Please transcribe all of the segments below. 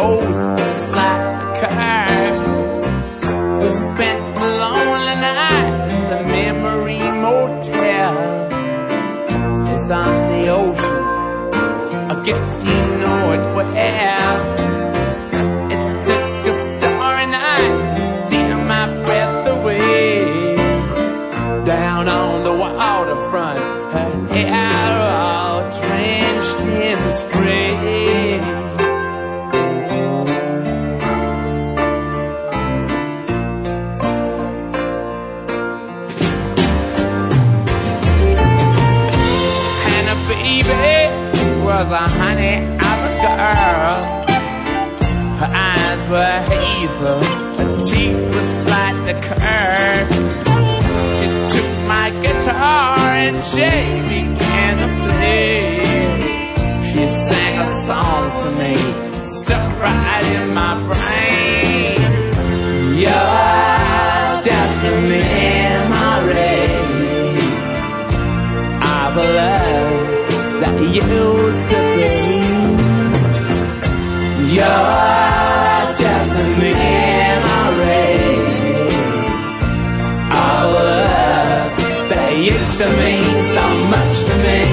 knows it's like a curse. We spent a lonely night at the Memory Motel. It's on the ocean, I guess you know it well. It took a starry night to steal my breath away. Down on the waterfront, her hair all drenched in spray. Hannah baby was a honey of a girl. Her eyes were hazel, her teeth were slightly curved. She took my guitar and she began to play. She sang a song to me, stuck right in my brain. You're just a memory of a love that used to be. You're just a memory of a love that used to mean so much to me.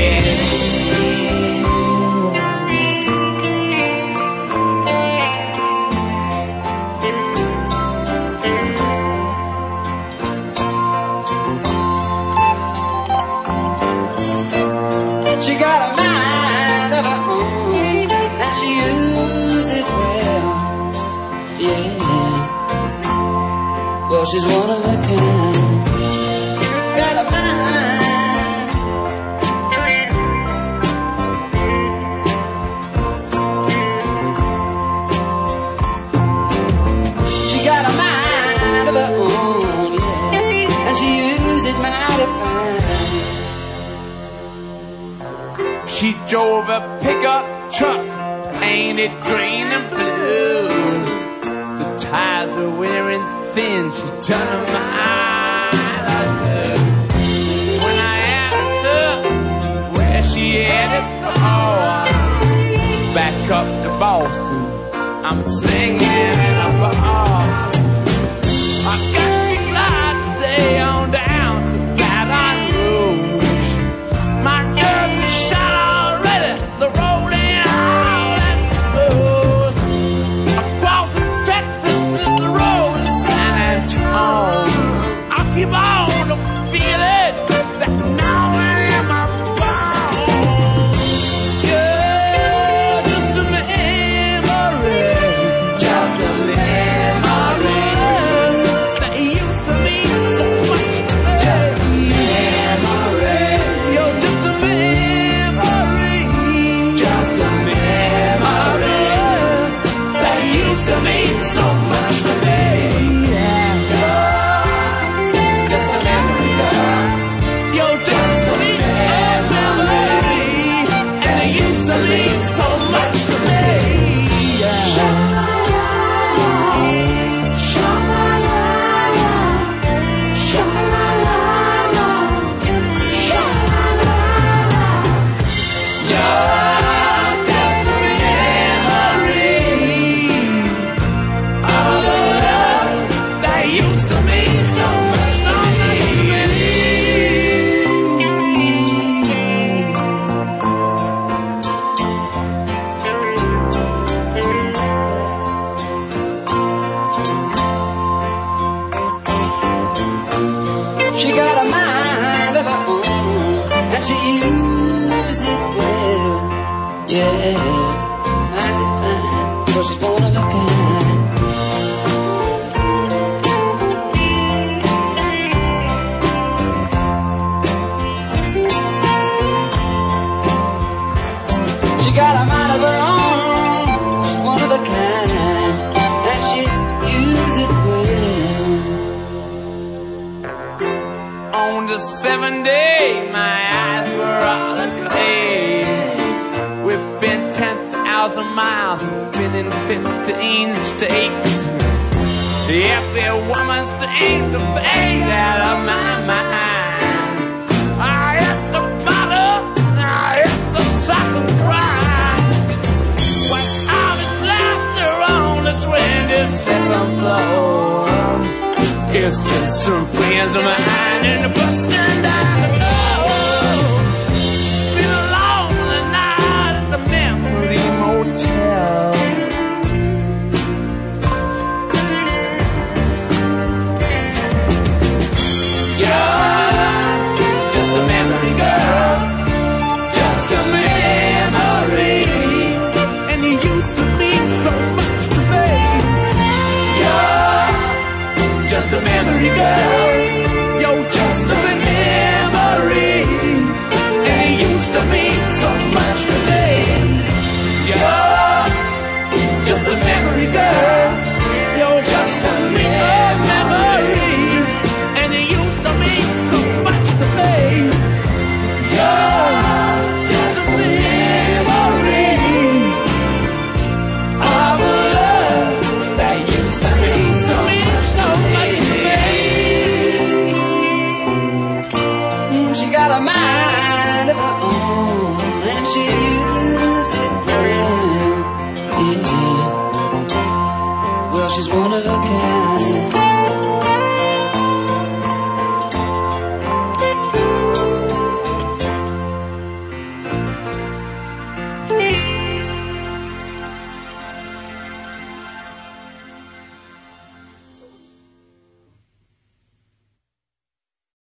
She got a mind of her own, and she uses it well. Yeah, well, she's one of a kind. Got a mind. She got a mind of her own, yeah, and she uses it mighty fine. She drove a pickup truck painted green and blue. The tires were wearing thin, she turned a mile or two. When I asked her where she headed for, back up to Boston, I'm singing in a bar. I got to fly today on down to Baton Rouge. My nerves are shot already, the road ain't all that smooth. Across the Texas is the road to San Antonio. I'll keep on to feel it, that knowing in my bones. Yeah, just a memory, just a memory that used to mean so much to me. Just a memory, you're just a memory, just a memory that used to mean so much to me. Yeah, just a memory, girl. You're just a sweet memory, and it used to mean so much to me. Yeah. She got a mind of her own, and she uses it well. Yeah, mighty fine, 'cause she's one of a kind. She got a mind of her own, she's one of a kind, and she uses it well. On the 7th day, my eyes were all aglaze. We've been 10,000 miles, we've been in 15 states. Every woman seems to fade out of my mind. I hit the bottom, I hit the second grind. When all is left It's just some friends of mine in the bus stand down the road. Been a lonely night at the Memory Motel. You're just a memory, girl, just a memory, and you used to mean so much to me. You're just a memory, girl, you're just a memory, and you used to mean so much.